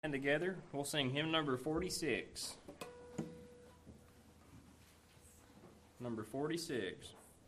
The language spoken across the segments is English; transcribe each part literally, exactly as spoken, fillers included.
stand together. We'll sing hymn number forty-six. Number forty-six.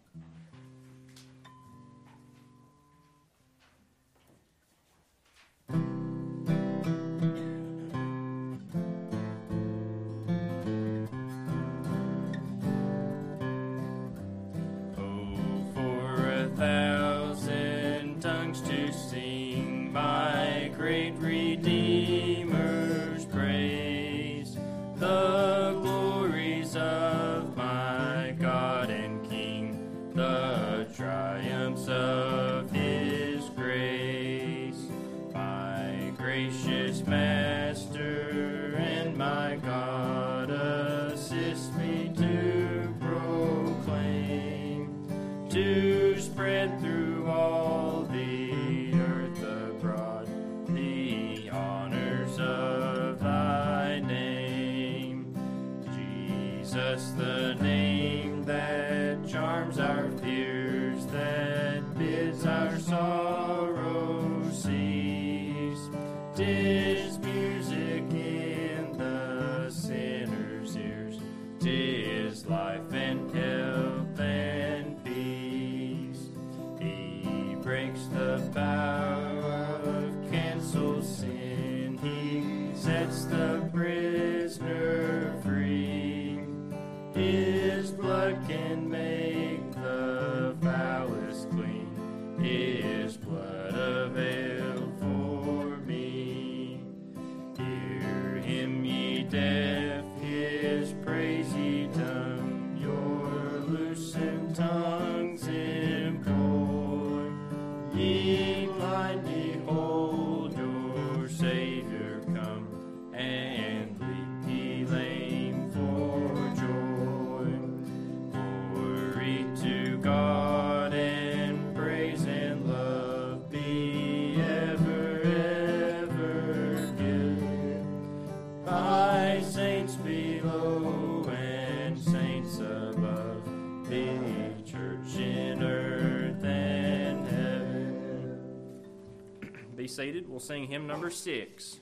Be seated. We'll sing hymn number six.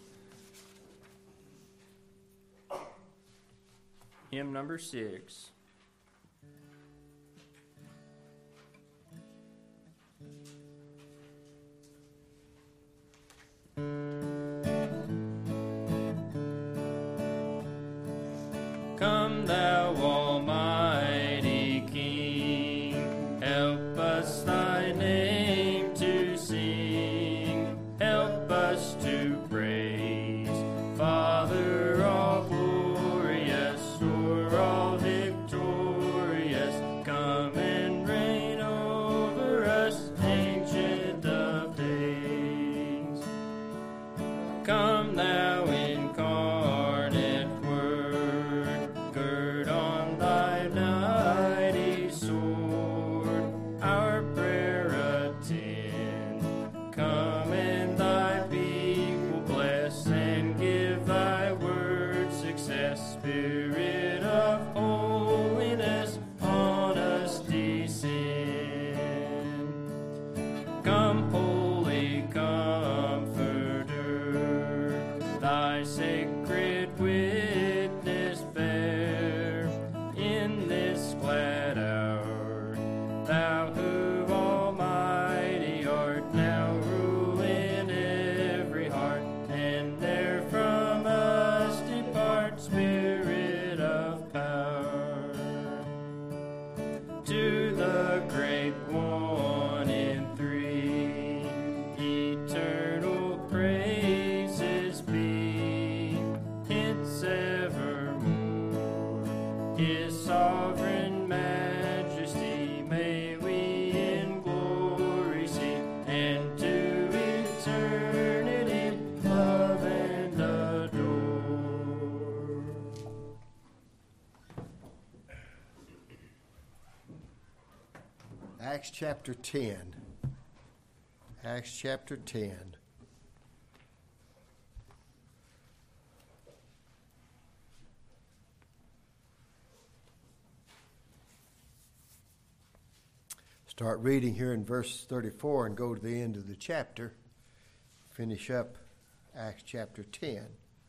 Hymn number six. Come thou almighty King, help us thy name to sing, help us to praise, Father all glorious, o'er all victorious, come and reign over us, Ancient of Days. Come thou incarnate Word, gird on thy mighty sword, our prayer attend. Come and thy people bless, and give thy word success. Spirit of holiness, on us descend. Come, Holy Comforter, thy sacred witness bear in this glad hour. Thou who almighty art, now rule in every heart, and ne'er from us depart, Spirit of power. To the great one in three, eternal praises be, hence evermore. His sovereign majesty may we in glory see, and to eternity love and adore. Acts chapter ten. Acts chapter ten. Start reading here in verse thirty-four and go to the end of the chapter. Finish up Acts chapter ten.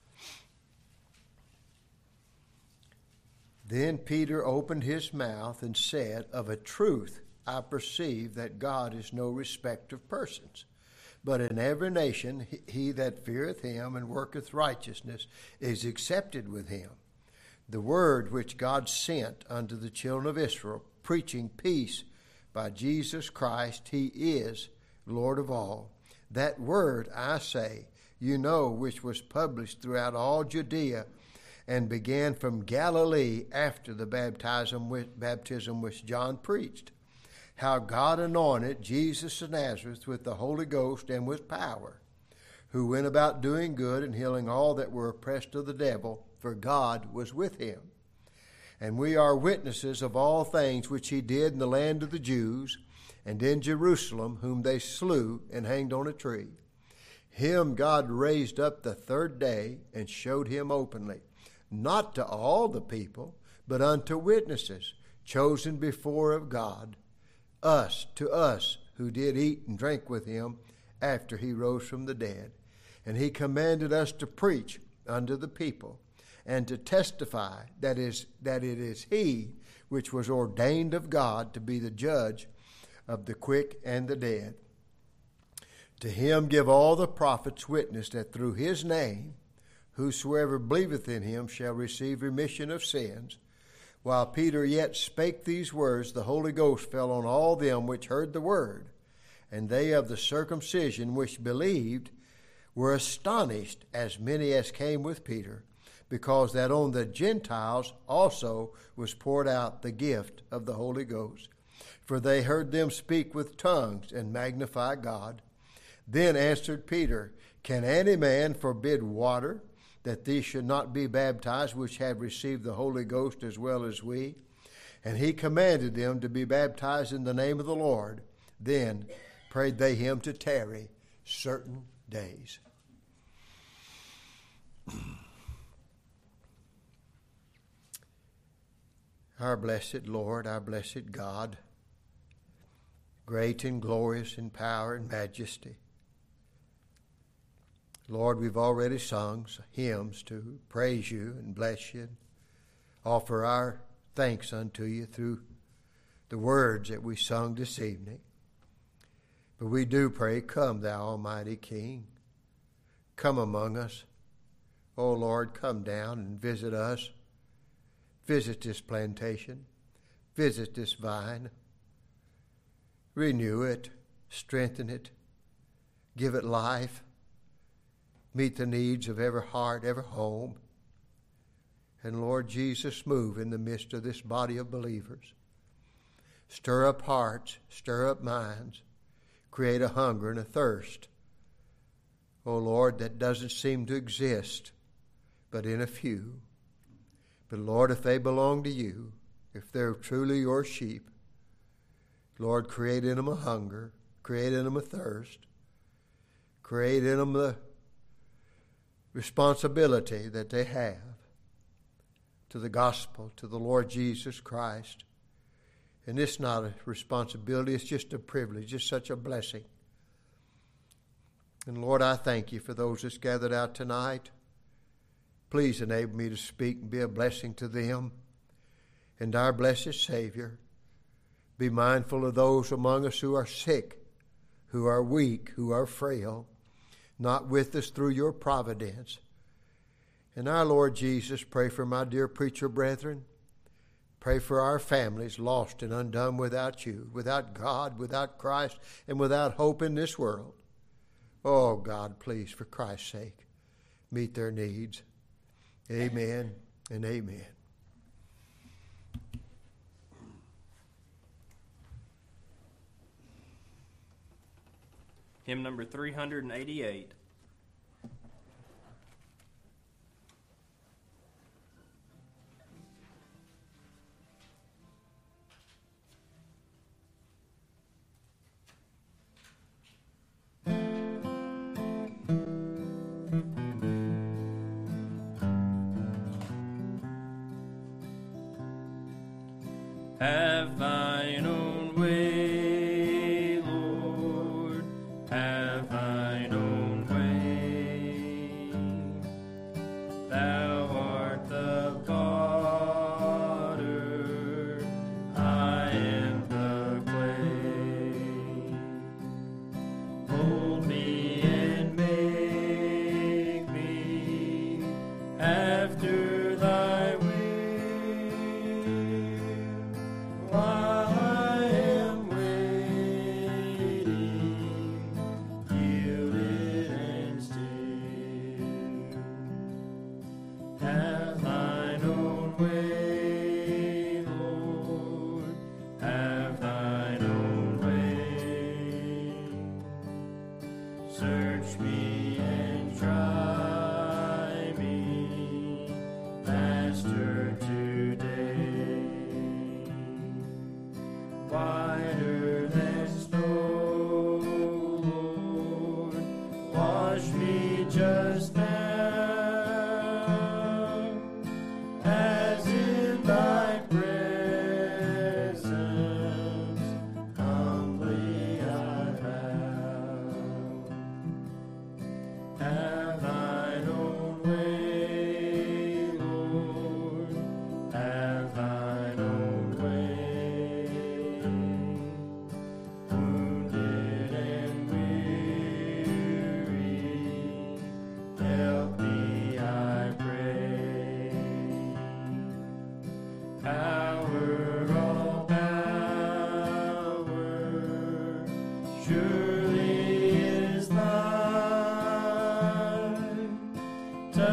Then Peter opened his mouth and said, Of a truth I perceive that God is no respecter of persons, but in every nation he that feareth him and worketh righteousness is accepted with him. The word which God sent unto the children of Israel, preaching peace by Jesus Christ, he is Lord of all. That word, I say, you know, which was published throughout all Judea, and began from Galilee after the baptism which John preached, how God anointed Jesus of Nazareth with the Holy Ghost and with power, who went about doing good and healing all that were oppressed of the devil, for God was with him. And we are witnesses of all things which he did in the land of the Jews, and in Jerusalem, whom they slew and hanged on a tree. Him God raised up the third day and showed him openly, not to all the people, but unto witnesses, chosen before of God, us, to us, who did eat and drink with him after he rose from the dead. And he commanded us to preach unto the people, and to testify that is that it is he which was ordained of God to be the judge of the quick and the dead. To him give all the prophets witness that through his name whosoever believeth in him shall receive remission of sins. While Peter yet spake these words, the Holy Ghost fell on all them which heard the word. And they of the circumcision which believed were astonished, as many as came with Peter, because that on the Gentiles also was poured out the gift of the Holy Ghost. For they heard them speak with tongues and magnify God. Then answered Peter, Can any man forbid water, that these should not be baptized, which have received the Holy Ghost as well as we? And he commanded them to be baptized in the name of the Lord. Then prayed they him to tarry certain days. Our blessed Lord, our blessed God, great and glorious in power and majesty. Lord, we've already sung hymns to praise you and bless you, and offer our thanks unto you through the words that we sung this evening. But we do pray, come thou Almighty King, come among us. Oh Lord, come down and visit us. Visit this plantation. Visit this vine. Renew it, strengthen it, give it life. Meet the needs of every heart, every home. And Lord Jesus, move in the midst of this body of believers. Stir up hearts, stir up minds, create a hunger and a thirst, oh Lord, that doesn't seem to exist but in a few. But Lord, if they belong to you, if they're truly your sheep, Lord, create in them a hunger, create in them a thirst, create in them the responsibility that they have to the gospel, to the Lord Jesus Christ. And it's not a responsibility, it's just a privilege, it's such a blessing. And Lord, I thank you for those that's gathered out tonight. Please enable me to speak and be a blessing to them. And our blessed Savior, be mindful of those among us who are sick, who are weak, who are frail, not with us through your providence. And our Lord Jesus, pray for my dear preacher brethren. Pray for our families lost and undone without you, without God, without Christ, and without hope in this world. Oh God, please, for Christ's sake, meet their needs. Amen and amen. Hymn number three hundred eighty-eight. Have thine own way, Lord, have thine own way. Thou art the potter,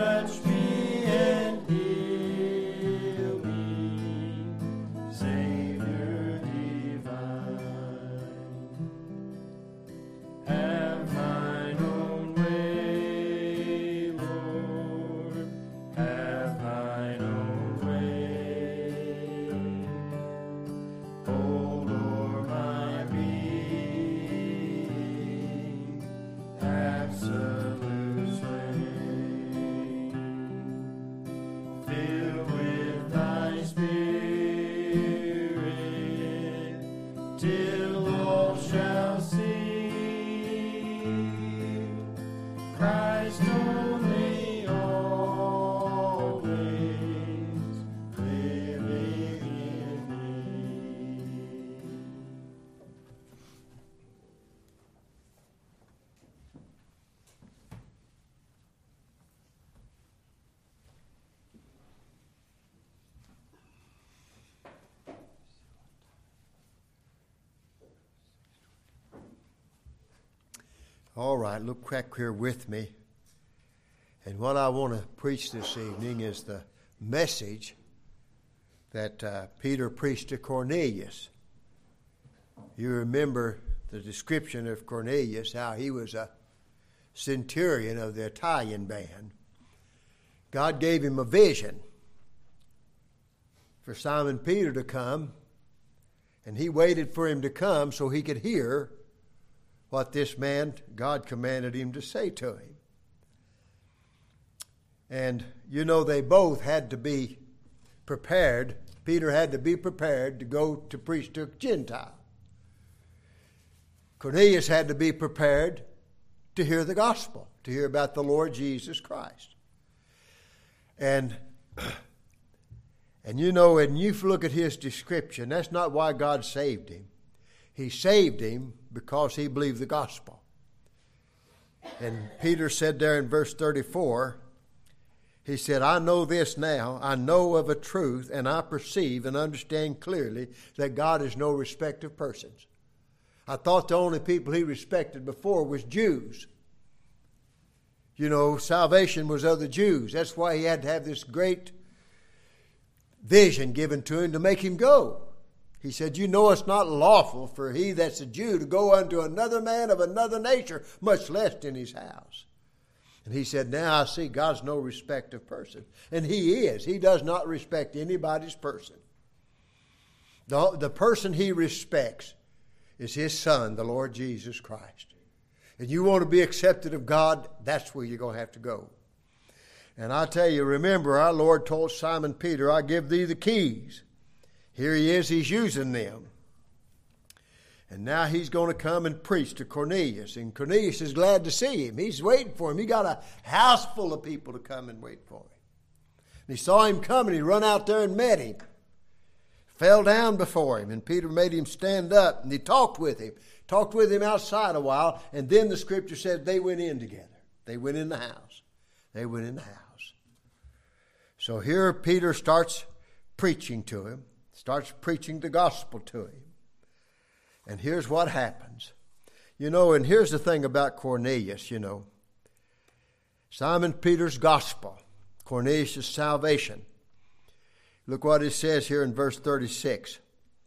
touch me and heal me, Savior divine. Have thine own way, Lord, have thine own way. Hold o'er my being, absolute sway. Fill with thy Spirit, till all shall see Christ only, always living in me. All right, look back here with me. And what I want to preach this evening is the message that uh, Peter preached to Cornelius. You remember the description of Cornelius, how he was a centurion of the Italian band. God gave him a vision for Simon Peter to come, and he waited for him to come so he could hear what this man, God commanded him to say to him. And, you know, they both had to be prepared. Peter had to be prepared to go to preach to a Gentile. Cornelius had to be prepared to hear the gospel, to hear about the Lord Jesus Christ. And, and you know, when you look at his description, that's not why God saved him. He saved him because he believed the gospel. And Peter said there in verse thirty-four, he said, I know this now, I know of a truth, and I perceive and understand clearly that God is no respecter of persons. I thought the only people he respected before was Jews. You know, salvation was of the Jews. That's why he had to have this great vision given to him to make him go. He said, you know it's not lawful for he that's a Jew to go unto another man of another nature, much less in his house. And he said, now I see God's no respect of person. And he is. He does not respect anybody's person. The, the person he respects is his Son, the Lord Jesus Christ. And you want to be accepted of God, that's where you're going to have to go. And I tell you, remember, our Lord told Simon Peter, I give thee the keys. Here he is, he's using them. And now he's going to come and preach to Cornelius. And Cornelius is glad to see him. He's waiting for him. He got a house full of people to come and wait for him. And he saw him coming. He run out there and met him. Fell down before him. And Peter made him stand up. And he talked with him. Talked with him outside a while. And then the scripture said they went in together. They went in the house. They went in the house. So here Peter starts preaching to him. Starts preaching the gospel to him. And here's what happens. You know, and here's the thing about Cornelius, you know. Simon Peter's gospel, Cornelius' salvation. Look what it says here in verse thirty-six.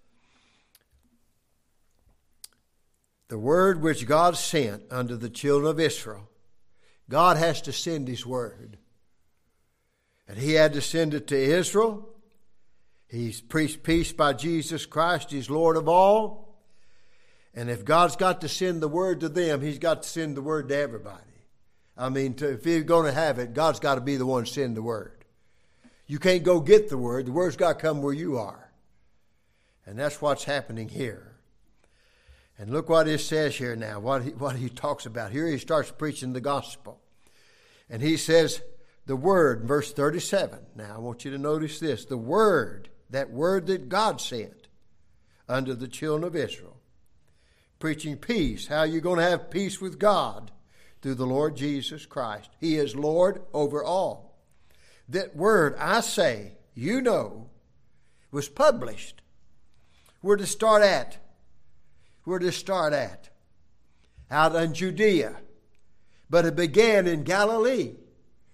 The word which God sent unto the children of Israel. God has to send his word. And he had to send it to Israel. He's preached peace by Jesus Christ. He's Lord of all. And if God's got to send the word to them, he's got to send the word to everybody. I mean, to, if he's going to have it, God's got to be the one to send the word. You can't go get the word. The word's got to come where you are. And that's what's happening here. And look what it says here now, what he, what he talks about. Here he starts preaching the gospel. And he says the word, verse thirty-seven. Now I want you to notice this. The word, that word that God sent unto the children of Israel. Preaching peace. How are you going to have peace with God? Through the Lord Jesus Christ. He is Lord over all. That word, I say, you know, was published. Where to start at? Where to start at? Out in Judea. But it began in Galilee,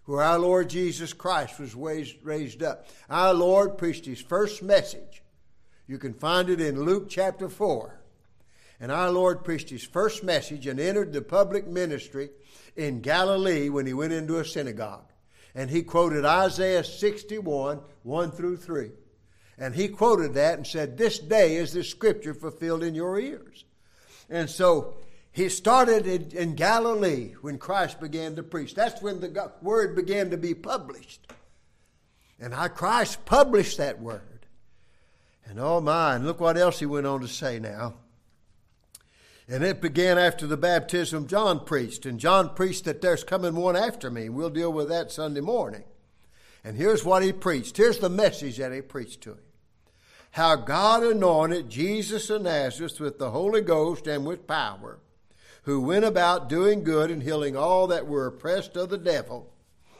where our Lord Jesus Christ was raised, raised up. Our Lord preached his first message. You can find it in Luke chapter four. And our Lord preached his first message and entered the public ministry in Galilee when he went into a synagogue. And he quoted Isaiah sixty-one, one through three. And he quoted that and said, "This day is the scripture fulfilled in your ears." And so he started in, in Galilee when Christ began to preach. That's when the word began to be published. And how Christ published that word. And oh my, and look what else he went on to say now. And it began after the baptism John preached. And John preached that there's coming one after me. We'll deal with that Sunday morning. And here's what he preached. Here's the message that he preached to him. How God anointed Jesus of Nazareth with the Holy Ghost and with power, who went about doing good and healing all that were oppressed of the devil.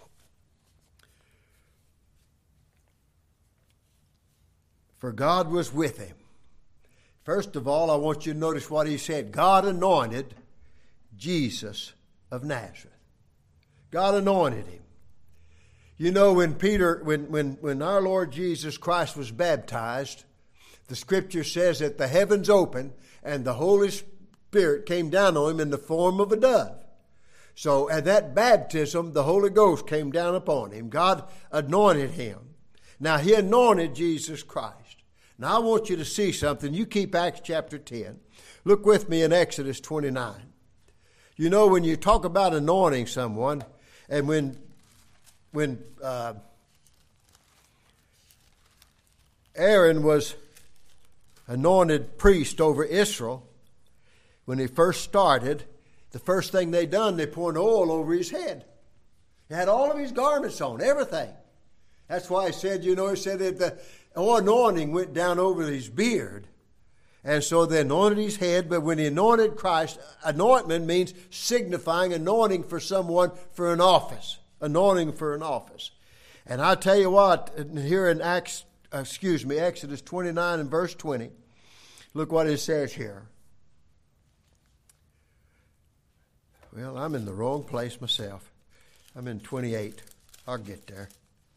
For God was with him. First of all, I want you to notice what he said. God anointed Jesus of Nazareth. God anointed him. You know, when Peter, when, when, when our Lord Jesus Christ was baptized, the scripture says that the heavens opened and the Holy Spirit came down on him in the form of a dove. So at that baptism, the Holy Ghost came down upon him. God anointed him. Now, he anointed Jesus Christ. Now, I want you to see something. You keep Acts chapter ten. Look with me in Exodus twenty-nine. You know, when you talk about anointing someone, and when when uh, Aaron was anointed priest over Israel, when he first started, the first thing they done, they poured oil over his head. He had all of his garments on, everything. That's why he said, you know, he said that the anointing went down over his beard. And so they anointed his head, but when he anointed Christ, anointment means signifying anointing for someone for an office. Anointing for an office. And I tell you what, here in Acts, excuse me, Exodus twenty-nine and verse twenty, look what it says here. Well, I'm in the wrong place myself. I'm in twenty-eight. I'll get there.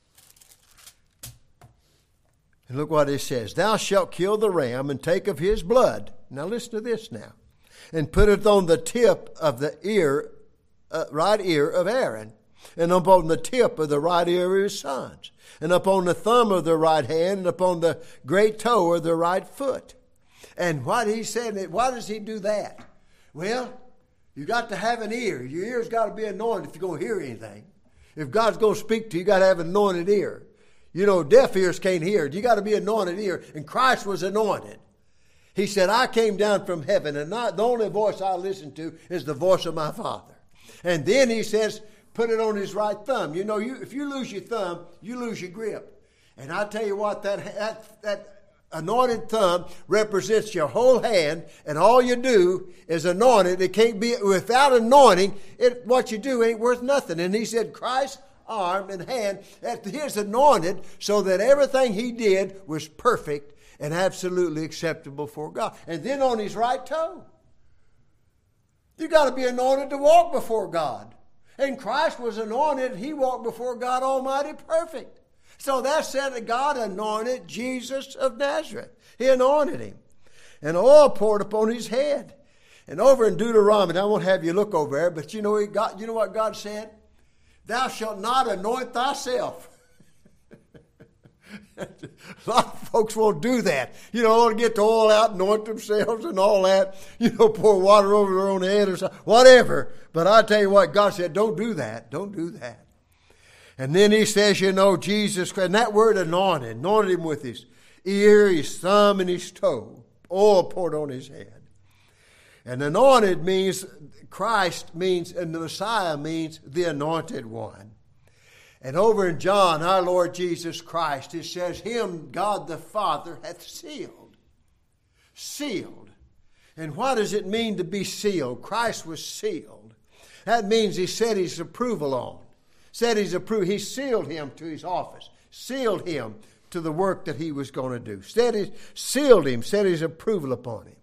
And look what it says. Thou shalt kill the ram and take of his blood. Now listen to this now. And put it on the tip of the ear, uh, right ear of Aaron. And upon the tip of the right ear of his sons. And upon the thumb of the right hand. And upon the great toe of the right foot. And what he said, why does he do that? Well, you got to have an ear. Your ear's got to be anointed if you're going to hear anything. If God's going to speak to you, you got to have an anointed ear. You know, deaf ears can't hear. You got to be anointed ear. And Christ was anointed. He said, I came down from heaven, and not, the only voice I listen to is the voice of my Father. And then he says, put it on his right thumb. You know, you, if you lose your thumb, you lose your grip. And I tell you what, that, that, that anointed thumb represents your whole hand, and all you do is anoint it. It can't be, without anointing, it, what you do ain't worth nothing. And he said, Christ, arm and hand, that he is anointed so that everything he did was perfect and absolutely acceptable for God. And then on his right toe. You got to be anointed to walk before God. And Christ was anointed, he walked before God Almighty perfect. So that said that God anointed Jesus of Nazareth. He anointed him. And oil poured upon his head. And over in Deuteronomy, I won't have you look over there, but you know, he got, you know what God said? Thou shalt not anoint thyself. A lot of folks won't do that. You know, want to get the oil out, anoint themselves and all that. You know, pour water over their own head or something, whatever. But I tell you what, God said, don't do that. Don't do that. And then he says, you know, Jesus Christ, and that word anointed, anointed him with his ear, his thumb, and his toe. Oil poured on his head. And anointed means, Christ means, and the Messiah means the anointed one. And over in John, our Lord Jesus Christ, it says, him God the Father hath sealed. Sealed. And what does it mean to be sealed? Christ was sealed. That means he set his approval on. Said his approval. He sealed him to his office. Sealed him to the work that he was going to do. Said he, sealed him, set his approval upon him.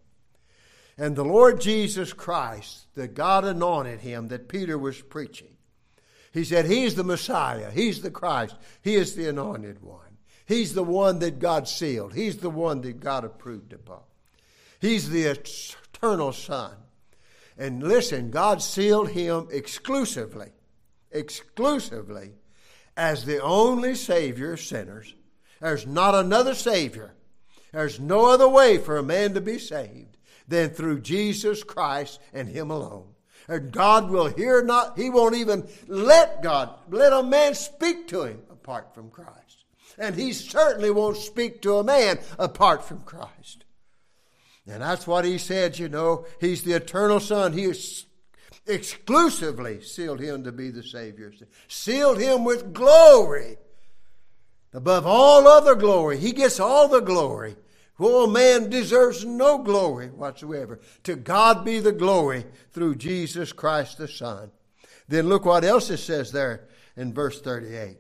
And the Lord Jesus Christ, the God anointed him that Peter was preaching. He said he's the Messiah. He's the Christ. He is the anointed one. He's the one that God sealed. He's the one that God approved upon. He's the eternal Son. And listen, God sealed him exclusively, exclusively as the only Savior of sinners. There's not another Savior. There's no other way for a man to be saved than through Jesus Christ and him alone. And God will hear not, he won't even let God, let a man speak to him apart from Christ. And he certainly won't speak to a man apart from Christ. And that's what he said, you know. He's the eternal Son. He is exclusively sealed him to be the Savior. Sealed him with glory. Above all other glory. He gets all the glory. Oh, man deserves no glory whatsoever. To God be the glory through Jesus Christ the Son. Then look what else it says there in verse thirty-eight.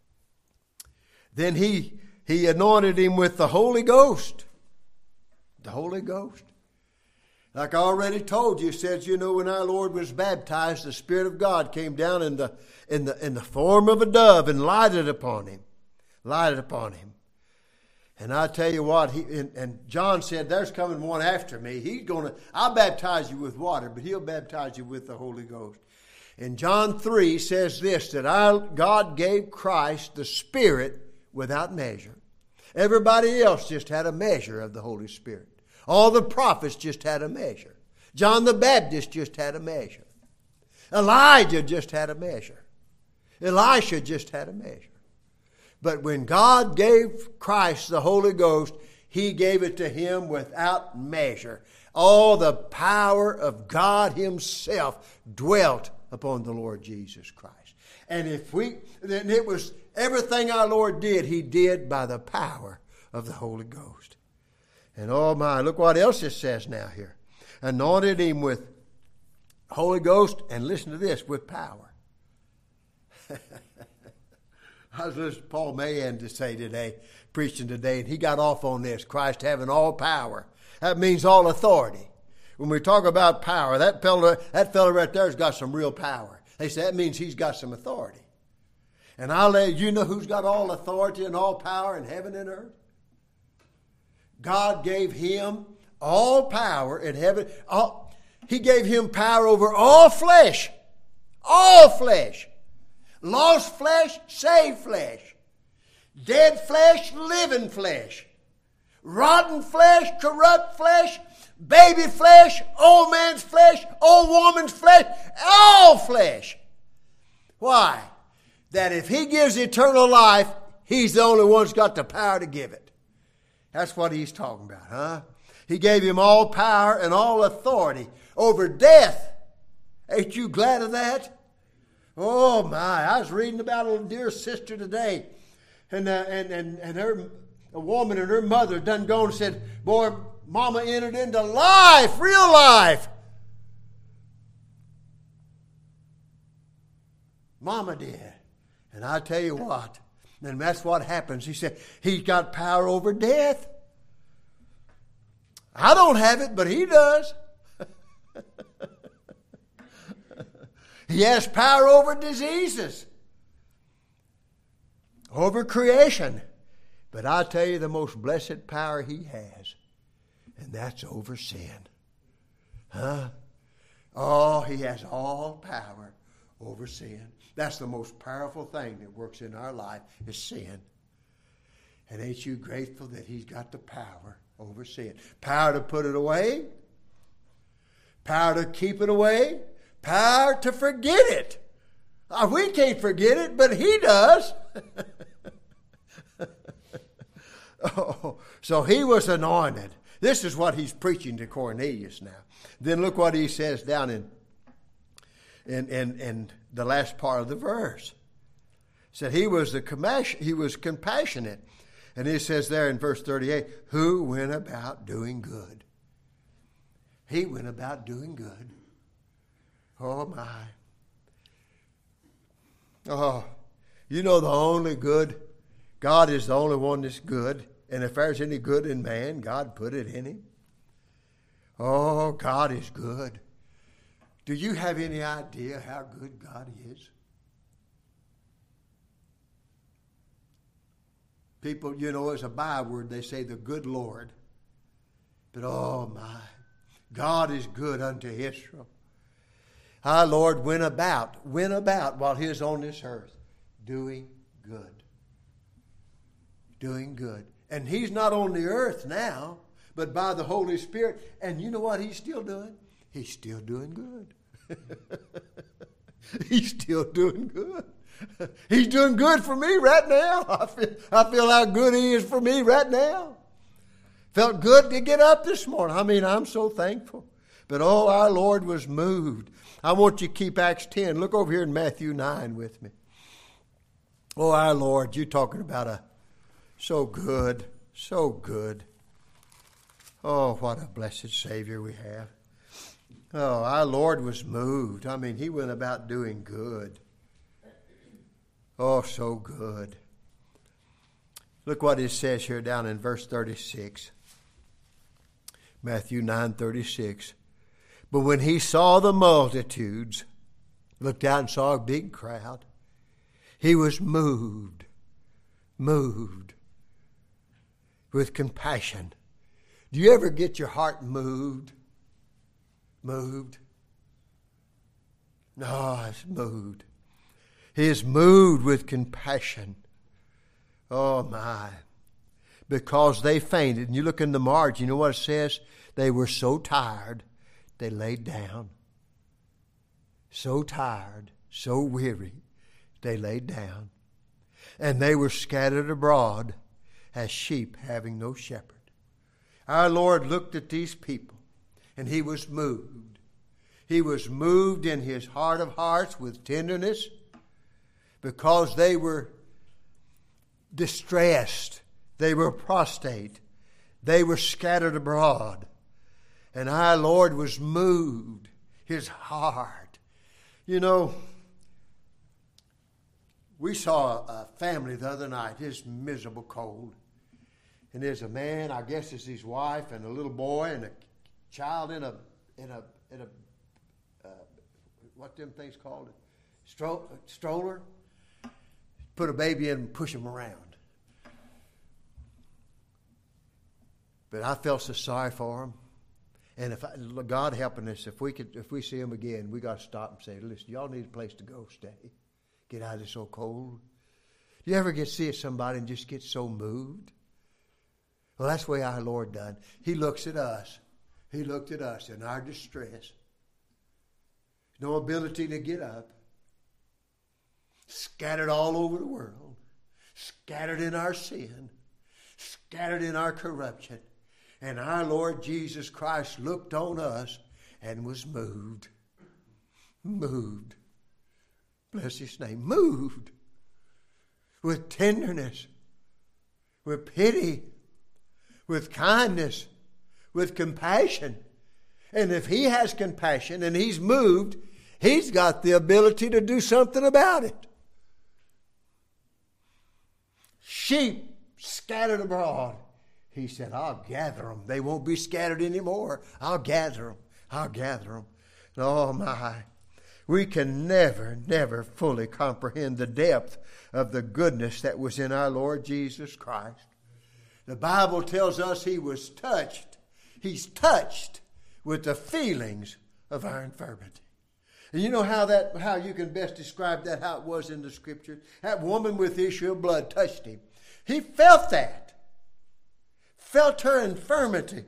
Then he, he anointed him with the Holy Ghost. The Holy Ghost. Like I already told you, it says, you know, when our Lord was baptized, the Spirit of God came down in the, in the, in the form of a dove and lighted upon him. Lighted upon him. And I tell you what, he and, and John said, there's coming one after me. He's going to, I'll baptize you with water, but he'll baptize you with the Holy Ghost. And John three says this, that our God gave Christ the Spirit without measure. Everybody else just had a measure of the Holy Spirit. All the prophets just had a measure. John the Baptist just had a measure. Elijah just had a measure. Elisha just had a measure. But when God gave Christ the Holy Ghost, he gave it to him without measure. All the power of God himself dwelt upon the Lord Jesus Christ. And if we, then it was everything our Lord did, he did by the power of the Holy Ghost. And oh my, look what else it says now here. Anointed him with Holy Ghost, and listen to this, with power. I was listening to Paul Mahan to say today, preaching today, and he got off on this, Christ having all power. That means all authority. When we talk about power, that fella, that fella right there has got some real power. They say that means he's got some authority. And I'll let you know who's got all authority and all power in heaven and earth. God gave him all power in heaven. All, he gave him power over all flesh. All flesh. Lost flesh, saved flesh. Dead flesh, living flesh. Rotten flesh, corrupt flesh. Baby flesh, old man's flesh, old woman's flesh. All flesh. Why? That if he gives eternal life, he's the only one who's got the power to give it. That's what he's talking about, huh? He gave him all power and all authority over death. Ain't you glad of that? Oh my, I was reading about a dear sister today. And, uh, and, and, and her, a woman and her mother done gone and said, boy, mama entered into life, real life. Mama did. And I tell you what, and that's what happens. He said, he's got power over death. I don't have it, but he does. He has power over diseases, over creation. But I tell you the most blessed power he has, and that's over sin. Huh? Oh, he has all power over sin. That's the most powerful thing that works in our life is sin. And ain't you grateful that he's got the power over sin? Power to put it away. Power to keep it away. Power to forget it. Uh, we can't forget it, but he does. Oh, so he was anointed. This is what he's preaching to Cornelius now. Then look what he says down in, in, in, in the last part of the verse. He said he was, the, he was compassionate. And he says there in verse thirty-eight, who went about doing good. He went about doing good. Oh, my. Oh, you know the only good, God is the only one that's good. And if there's any good in man, God put it in him. Oh, God is good. Do you have any idea how good God is? People, you know, as a byword, they say the good Lord. But oh my, God is good unto Israel. Our Lord went about, went about while he was on this earth, doing good. Doing good. And he's not on the earth now, but by the Holy Spirit. And you know what he's still doing? He's still doing good. He's still doing good. He's doing good for me right now. I feel, I feel how good he is for me right now. Felt good to get up this morning. I mean, I'm so thankful. But oh, our Lord was moved. I want you to keep Acts ten. Look over here in Matthew nine with me. Oh, our Lord, you're talking about a so good, so good. Oh, what a blessed Savior we have. Oh, our Lord was moved. I mean, he went about doing good. Oh, so good. Look what it says here down in verse thirty-six. Matthew nine thirty-six. But when he saw the multitudes, looked out and saw a big crowd, he was moved, moved with compassion. Do you ever get your heart moved? Moved? No, it's moved. He is moved with compassion. Oh, my. Because they fainted. And you look in the margin, you know what it says? They were so tired, they laid down. So tired, so weary, they laid down. And they were scattered abroad as sheep having no shepherd. Our Lord looked at these people, and he was moved. He was moved in his heart of hearts with tenderness, because they were distressed. They were prostrate. They were scattered abroad. And our Lord was moved, his heart. You know, we saw a family the other night. It's miserable cold. And there's a man, I guess it's his wife, and a little boy, and a child in a, in a, in a uh, what them things called? Stro- stroller. Put a baby in and push him around. But I felt so sorry for him. And if I, God helping us, if we could, if we see him again, we got to stop and say, listen, y'all need a place to go, stay. Get out of this so cold. Do you ever get to see somebody and just get so moved? Well, that's the way our Lord done. He looks at us. He looked at us in our distress. No ability to get up. Scattered all over the world, scattered in our sin, scattered in our corruption. And our Lord Jesus Christ looked on us and was moved. Moved. Bless his name. Moved. With tenderness, with pity, with kindness, with compassion. And if he has compassion and he's moved, he's got the ability to do something about it. Sheep scattered abroad. He said, I'll gather them. They won't be scattered anymore. I'll gather them. I'll gather them. Oh, my. We can never, never fully comprehend the depth of the goodness that was in our Lord Jesus Christ. The Bible tells us he was touched. He's touched with the feelings of our infirmity. And you know how that, how you can best describe that, how it was in the Scripture? That woman with the issue of blood touched him. He felt that. Felt her infirmity.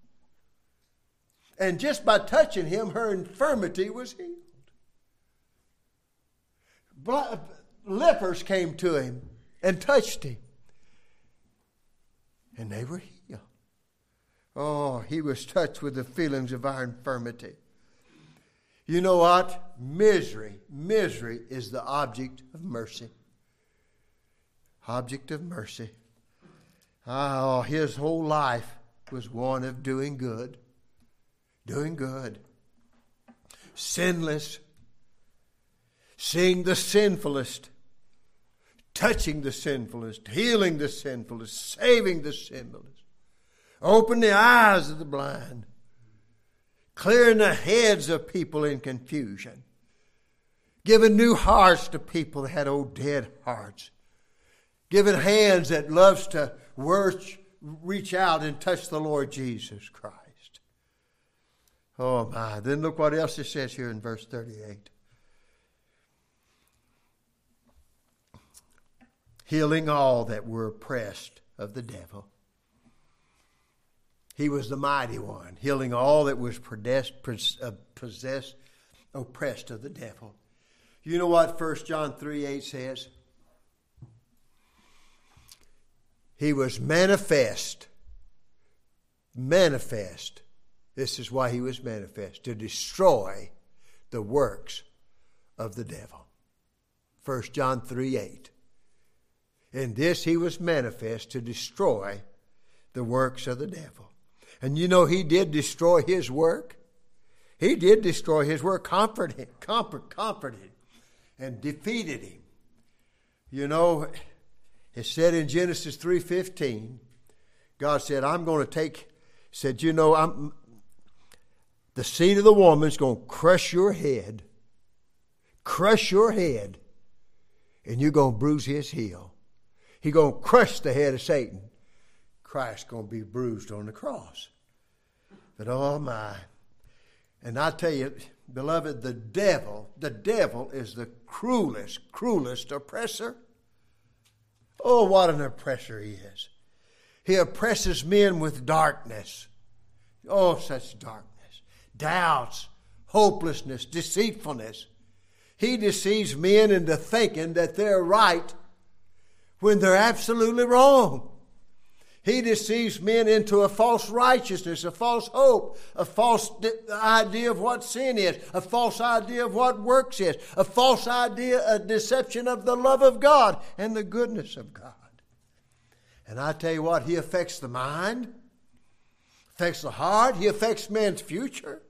And just by touching him, her infirmity was healed. Blood, lepers came to him and touched him. And they were healed. Oh, he was touched with the feelings of our infirmity. You know what? Misery, misery is the object of mercy. Object of mercy. Oh, his whole life was one of doing good. Doing good. Sinless. Seeing the sinfulest. Touching the sinfulest. Healing the sinfulest. Saving the sinfulest. Open the eyes of the blind. Clearing the heads of people in confusion. Giving new hearts to people that had old dead hearts. Giving hands that loves to worship, reach out and touch the Lord Jesus Christ. Oh my. Then look what else it says here in verse thirty-eight. Healing all that were oppressed of the devil. He was the mighty one, healing all that was possessed, possessed, oppressed of the devil. You know what First John three eight says? He was manifest. Manifest. This is why he was manifest. To destroy the works of the devil. First John three eight. In this he was manifest to destroy the works of the devil. And you know he did destroy his work. He did destroy his work, comforted him, comfort, comforted and defeated him. You know, it said in Genesis three fifteen, God said, I'm going to take, said, you know, I'm the seed of the woman's going to crush your head, crush your head, and you're going to bruise his heel. He's going to crush the head of Satan. Christ's going to be bruised on the cross. But oh my. And I tell you, beloved, the devil, the devil is the cruelest, cruelest oppressor. Oh, what an oppressor he is. He oppresses men with darkness. Oh, such darkness. Doubts, hopelessness, deceitfulness. He deceives men into thinking that they're right when they're absolutely wrong. He deceives men into a false righteousness, a false hope, a false idea of what sin is, a false idea of what works is, a false idea, a deception of the love of God and the goodness of God. And I tell you what, he affects the mind, affects the heart, he affects man's future.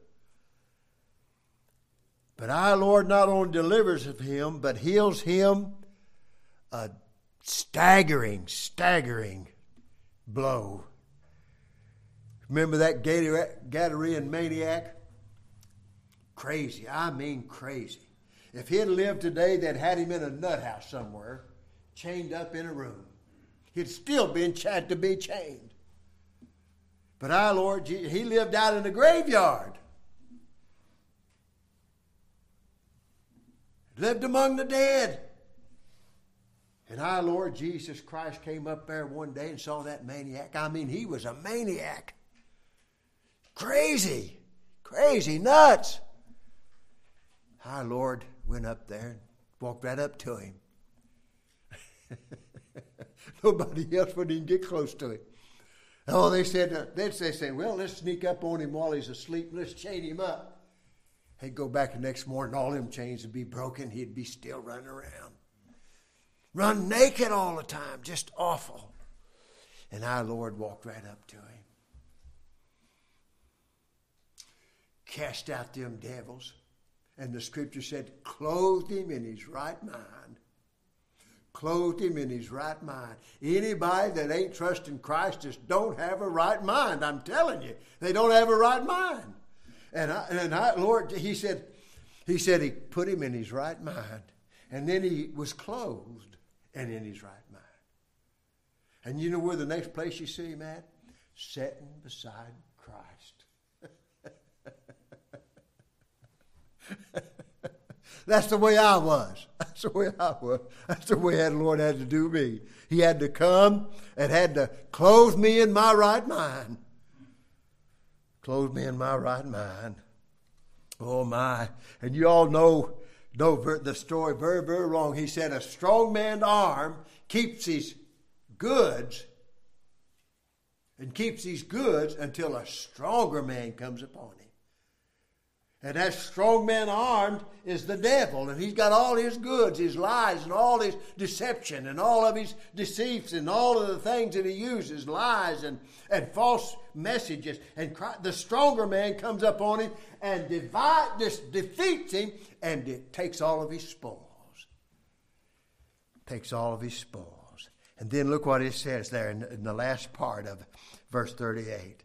But our Lord not only delivers of him, but heals him a staggering, staggering blow. Remember that Gadarene maniac? Crazy. I mean crazy. If he had lived today, they'd had him in a nut house somewhere, chained up in a room. He'd still been had to be chained. But our Lord, he lived out in the graveyard. Lived among the dead. And our Lord Jesus Christ came up there one day and saw that maniac. I mean, he was a maniac. Crazy. Crazy. Nuts. Our Lord went up there and walked right up to him. Nobody else would even get close to him. Oh, they said, they'd say, say, well, let's sneak up on him while he's asleep and let's chain him up. He'd go back the next morning, all them chains would be broken. He'd be still running around. Run naked all the time, just awful. And our Lord walked right up to him. Cast out them devils. And the scripture said, clothed him in his right mind. Clothed him in his right mind. Anybody that ain't trusting Christ just don't have a right mind. I'm telling you, they don't have a right mind. And I, and I, Lord, he said, he said he put him in his right mind. And then he was clothed and in his right mind. And you know where the next place you see him at? Sitting beside Christ. That's the way I was. That's the way I was. That's the way the Lord had to do me. He had to come and had to clothe me in my right mind. Clothe me in my right mind. Oh my. And you all know, know the story very, very wrong. He said a strong man's arm keeps his goods and keeps his goods until a stronger man comes upon him. And that strong man armed is the devil. And he's got all his goods, his lies, and all his deception, and all of his deceits, and all of the things that he uses, lies and, and false messages. And Christ, the stronger man comes up on him and divide, just defeats him, and it takes all of his spoils. Takes all of his spoils. And then look what it says there in, in the last part of verse thirty-eight.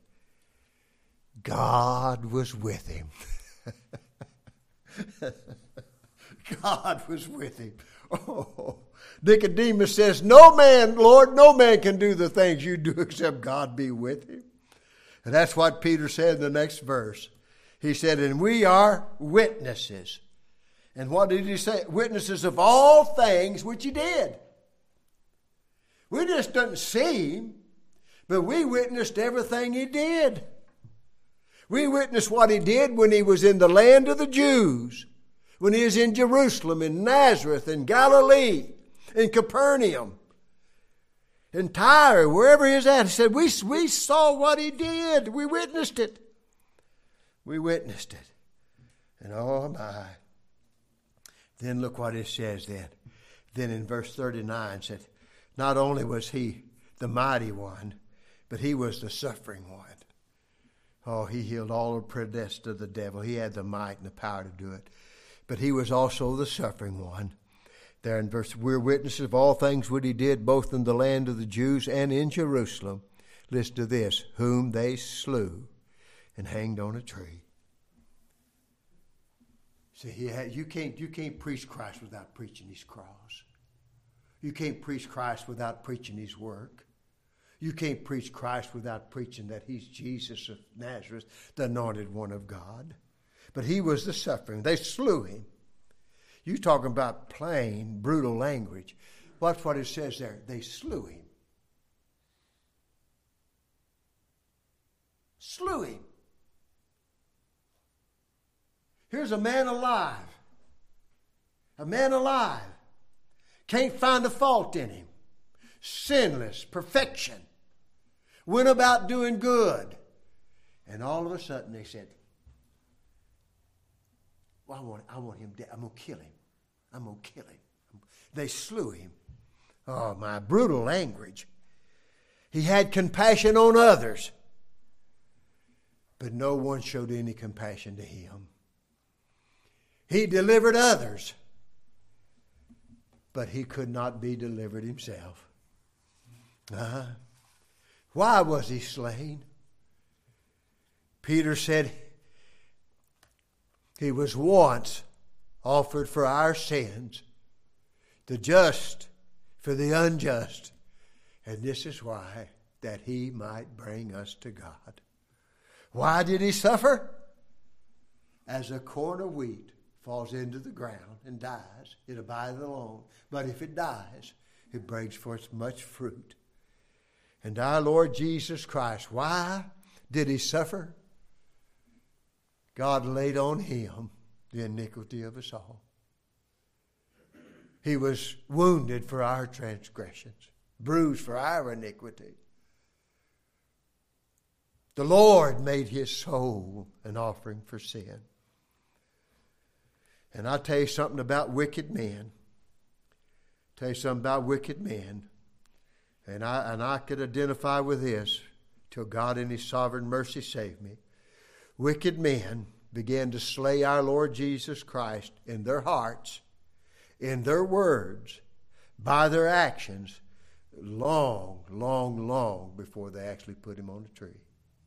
God was with him. God was with him. Oh, Nicodemus says, no man, Lord, no man can do the things you do except God be with him. And that's what Peter said in the next verse. He said, and we are witnesses. And what did he say? Witnesses of all things which he did. We just didn't see him, but we witnessed everything he did. We witnessed what he did when he was in the land of the Jews, when he was in Jerusalem, in Nazareth, in Galilee, in Capernaum, in Tyre, wherever he was at. He said, we, we saw what he did. We witnessed it. We witnessed it. And oh my. Then look what it says then. Then in verse thirty-nine it said, not only was he the mighty one, but he was the suffering one. Oh, he healed all the predestined of the devil. He had the might and the power to do it. But he was also the suffering one. There in verse, we're witnesses of all things what he did, both in the land of the Jews and in Jerusalem. Listen to this, whom they slew and hanged on a tree. See, he had, you can't you can't preach Christ without preaching his cross. You can't preach Christ without preaching his work. You can't preach Christ without preaching that he's Jesus of Nazareth, the anointed one of God. But he was the suffering. They slew him. You talking about plain, brutal language. Watch what it says there. They slew him. Slew him. Here's a man alive. A man alive. Can't find a fault in him. Sinless, perfection. Went about doing good. And all of a sudden they said, well, I want, I want him dead. I'm going to kill him. I'm going to kill him. They slew him. Oh, my brutal language. He had compassion on others. But no one showed any compassion to him. He delivered others. But he could not be delivered himself. Uh-huh. Why was he slain? Peter said he was once offered for our sins, the just for the unjust. And this is why, that he might bring us to God. Why did he suffer? As a corn of wheat falls into the ground and dies, it abideth alone. But if it dies, it brings forth much fruit. And our Lord Jesus Christ, why did he suffer? God laid on him the iniquity of us all. He was wounded for our transgressions, bruised for our iniquity. The Lord made his soul an offering for sin. And I'll tell you something about wicked men. Tell you something about wicked men. And I, and I could identify with this till God in his sovereign mercy saved me. Wicked men began to slay our Lord Jesus Christ in their hearts, in their words, by their actions, long, long, long before they actually put him on the tree.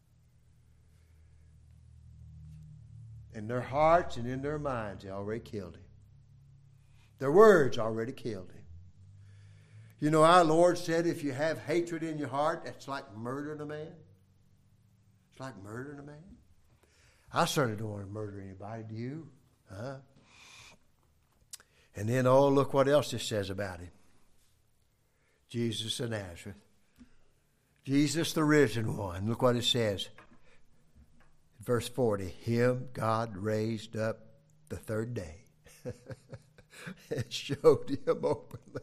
In their hearts and in their minds, they already killed him. Their words already killed him. You know, our Lord said if you have hatred in your heart, that's like murdering a man. It's like murdering a man. I certainly don't want to murder anybody, do you? Huh? And then, oh, look what else it says about him. Jesus of Nazareth. Jesus the risen one. Look what it says. Verse forty, him God raised up the third day and showed him openly.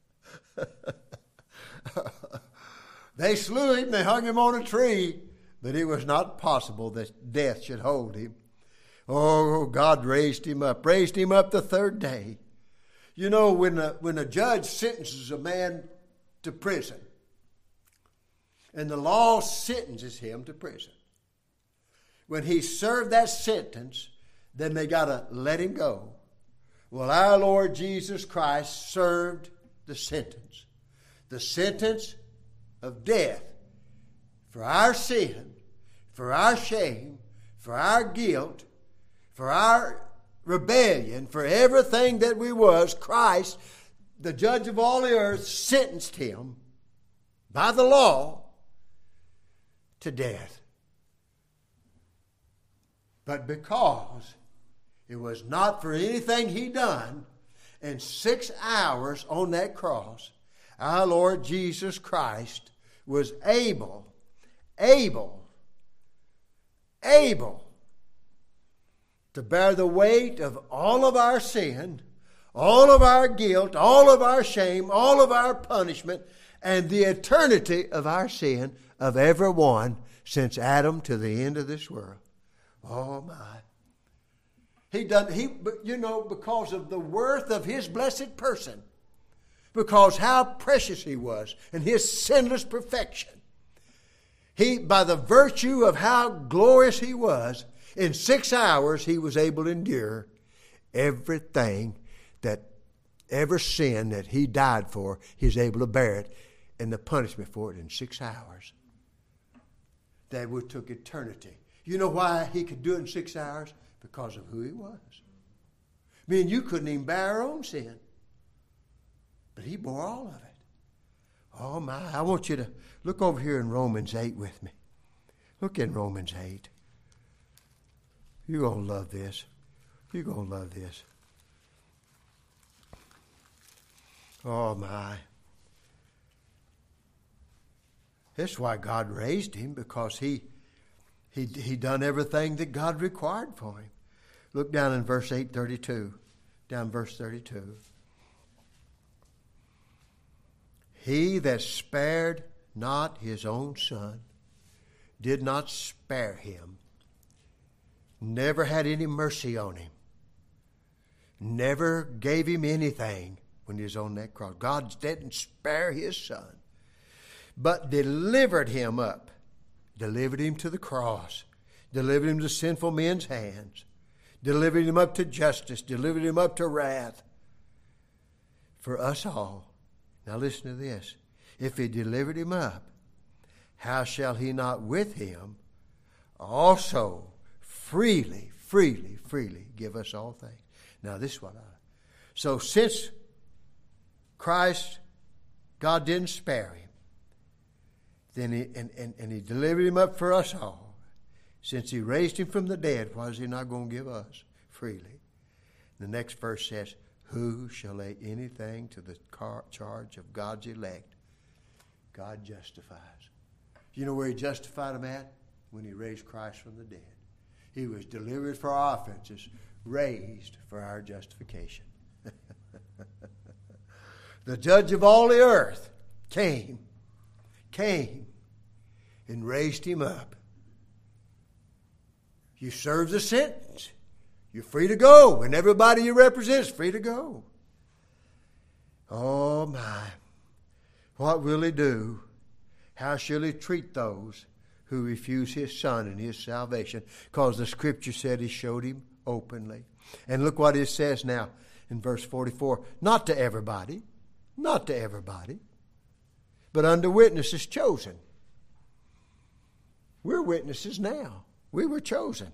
They slew him, they hung him on a tree, but it was not possible that death should hold him. Oh, God raised him up, raised him up the third day. You know, when a, when a judge sentences a man to prison, and the law sentences him to prison, when he served that sentence, then they got to let him go. Well, our Lord Jesus Christ served the sentence. The sentence of death for our sin, for our shame, for our guilt, for our rebellion, for everything that we was. Christ the judge of all the earth sentenced him by the law to death. But because it was not for anything he done, in six hours on that cross, our Lord Jesus Christ was able, able, able to bear the weight of all of our sin, all of our guilt, all of our shame, all of our punishment, and the eternity of our sin of everyone since Adam to the end of this world. Oh my. He done he you know, because of the worth of his blessed person, because how precious he was and his sinless perfection. He, by the virtue of how glorious he was, in six hours he was able to endure everything that every sin that he died for, he was able to bear it, and the punishment for it in six hours. That would took eternity. You know why he could do it in six hours? Because of who he was. Me and you couldn't even bear our own sin. But he bore all of it. Oh my, I want you to look over here in Romans eight with me. Look in Romans eight. You're going to love this. You're going to love this. Oh my. That's why God raised him, because he he he done everything that God required for him. Look down in verse eight thirty-two. Down verse thirty-two. He that spared not his own son, did not spare him, never had any mercy on him, never gave him anything when he was on that cross. God didn't spare his son, but delivered him up, delivered him to the cross, delivered him to sinful men's hands, delivered him up to justice, delivered him up to wrath for us all. Now listen to this. If he delivered him up, how shall he not with him also freely, freely, freely give us all things? Now this is what I... So since Christ, God didn't spare him, then he, and, and, and he delivered him up for us all. Since he raised him from the dead, why is he not going to give us freely? The next verse says, who shall lay anything to the car- charge of God's elect? God justifies. You know where he justified them at? When he raised Christ from the dead. He was delivered for our offenses, raised for our justification. The judge of all the earth came, came, and raised him up. You serve the sentence. You're free to go, and everybody you represent is free to go. Oh my. What will he do? How shall he treat those who refuse his son and his salvation? Because the scripture said he showed him openly. And look what it says now in verse forty-four. Not to everybody, not to everybody, but unto witnesses chosen. We're witnesses now. We were chosen.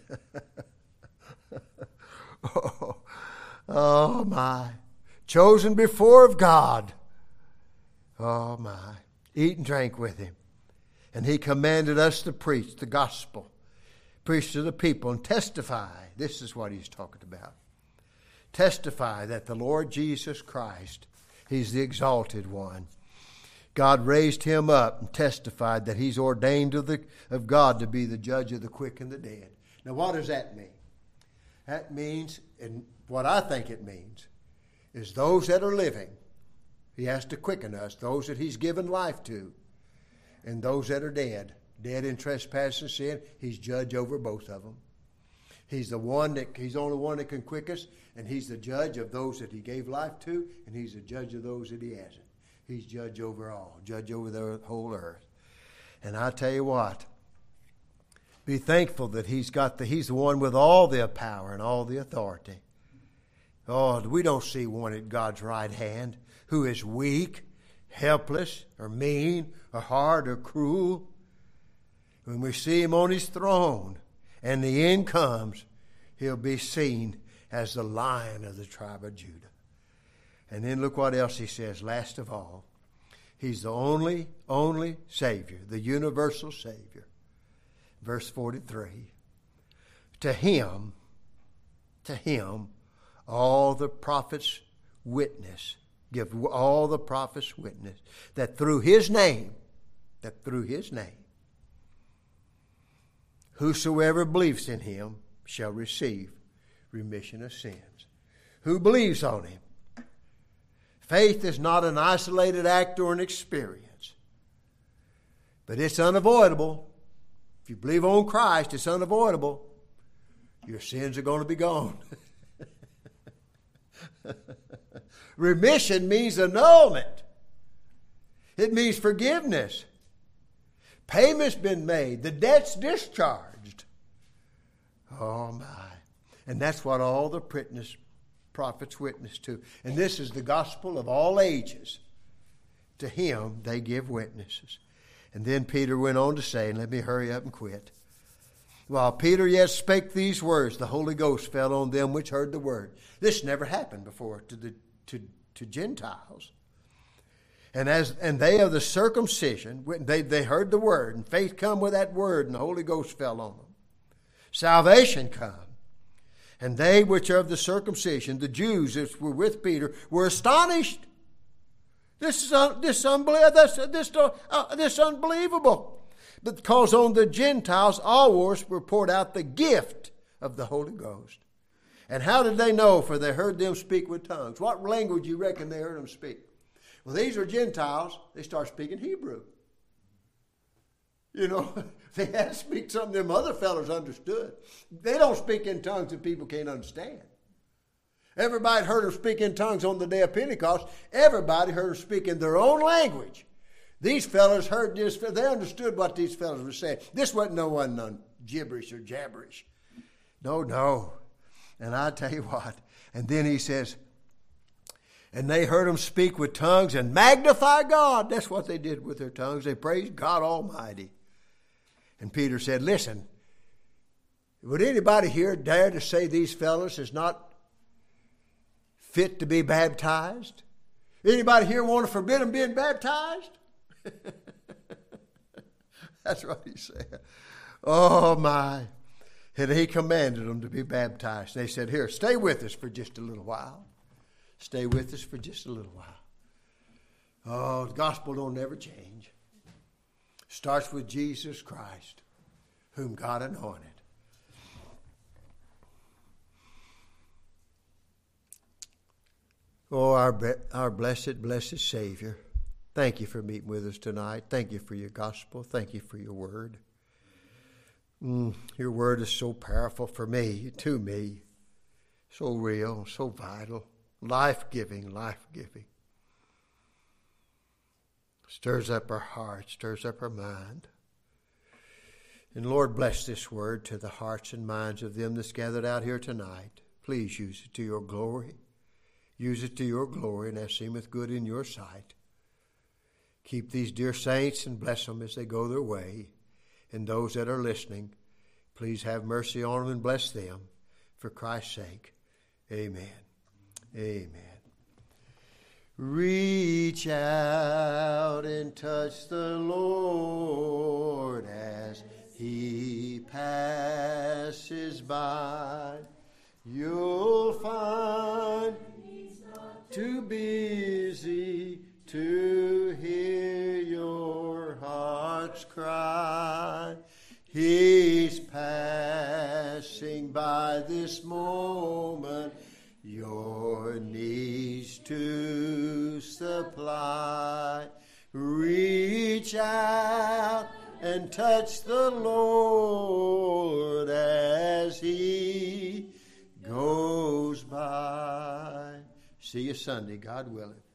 oh, oh my. Chosen before of God. Oh my. Eat and drink with him. And he commanded us to preach the gospel. Preach to the people and testify. This is what he's talking about. Testify that the Lord Jesus Christ, he's the exalted one. God raised him up and testified that he's ordained of, the, of God to be the judge of the quick and the dead. Now what does that mean? That means, and what I think it means, is those that are living, he has to quicken us, those that he's given life to, and those that are dead, dead in trespass and sin, he's judge over both of them. He's the one that, he's the only one that can quick us, and he's the judge of those that he gave life to, and he's the judge of those that he hasn't. He's judge over all, judge over the whole earth. And I tell you what, be thankful that he's got the, he's the one with all the power and all the authority. Oh, we don't see one at God's right hand who is weak, helpless, or mean, or hard, or cruel. When we see him on his throne and the end comes, he'll be seen as the Lion of the tribe of Judah. And then look what else he says, last of all. He's the only, only Savior, the universal Savior. Verse forty-three. To him, to him, all the prophets witness, give all the prophets witness, that through his name, that through his name, whosoever believes in him shall receive remission of sins. Who believes on him? Faith is not an isolated act or an experience, but it's unavoidable. If you believe on Christ, it's unavoidable. Your sins are going to be gone. Remission means annulment. It means forgiveness. Payment's been made. The debt's discharged. Oh, my. And that's what all the witness, prophets witness to. And this is the gospel of all ages. To him they give witnesses. And then Peter went on to say, and let me hurry up and quit. While Peter yet spake these words, the Holy Ghost fell on them which heard the word. This never happened before to the to, to Gentiles. And as and they of the circumcision, they, they heard the word, and faith come with that word, and the Holy Ghost fell on them. Salvation come. And they which are of the circumcision, the Jews that were with Peter, were astonished. This is un, this, unbelie- this, this, uh, this unbelievable. Because on the Gentiles always were poured out the gift of the Holy Ghost. And how did they know? For they heard them speak with tongues. What language you reckon they heard them speak? Well, these are Gentiles. They start speaking Hebrew. You know, they had to speak something them other fellows understood. They don't speak in tongues that people can't understand. Everybody heard them speak in tongues on the day of Pentecost. Everybody heard them speak in their own language. These fellows heard this. They understood what these fellows were saying. This wasn't no one none gibberish or jabberish. No, no. And I tell you what. And then he says, and they heard them speak with tongues and magnify God. That's what they did with their tongues. They praised God Almighty. And Peter said, listen, would anybody here dare to say these fellows is not fit to be baptized? Anybody here want to forbid them being baptized? That's what he said. Oh, my. And he commanded them to be baptized. They said, here, stay with us for just a little while. Stay with us for just a little while. Oh, the gospel don't never change. Starts with Jesus Christ, whom God anointed. Oh, our, our blessed, blessed Savior, thank you for meeting with us tonight. Thank you for your gospel. Thank you for your word. Mm, your word is so powerful for me, to me. So real, so vital. Life-giving, life-giving. Stirs up our heart, stirs up our mind. And Lord, bless this word to the hearts and minds of them that's gathered out here tonight. Please use it to your glory. Use it to your glory, and as seemeth good in your sight. Keep these dear saints and bless them as they go their way. And those that are listening, please have mercy on them and bless them. For Christ's sake, amen. Amen. Reach out and touch the Lord as he passes by. You'll find too busy to hear your heart's cry. He's passing by this moment, your needs to supply. Reach out and touch the Lord as he goes by. See you Sunday, God willing.